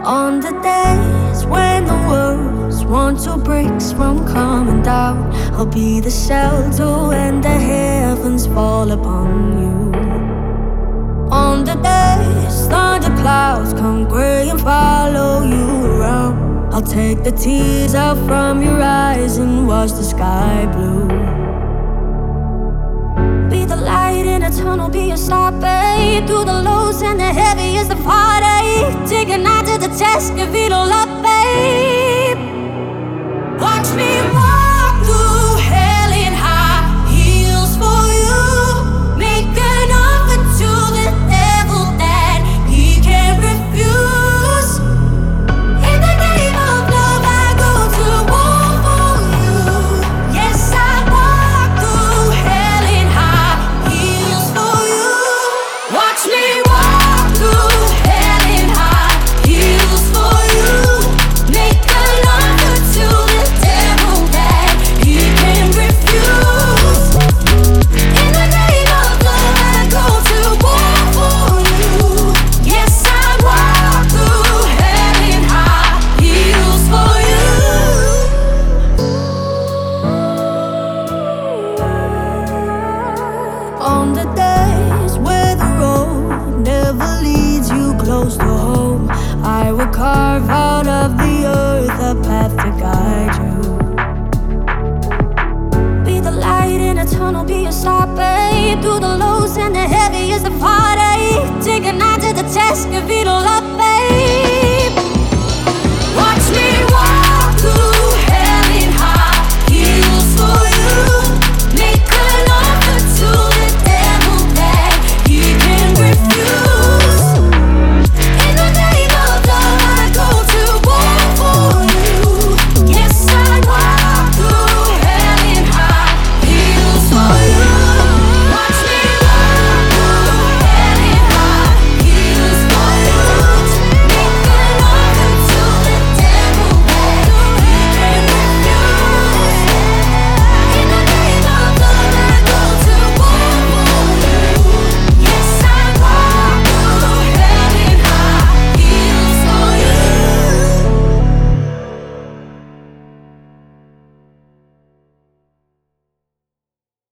On the days when the world's one, two bricks from coming down, I'll be the shelter when the heavens fall upon you. On the days thunder clouds come gray and follow you around, I'll take the tears out from your eyes and wash the sky blue. Be the light in a tunnel, be your star, babe. Through the lows and the heavy is the heartache. Take a night to the test, give it all up, babe. Watch me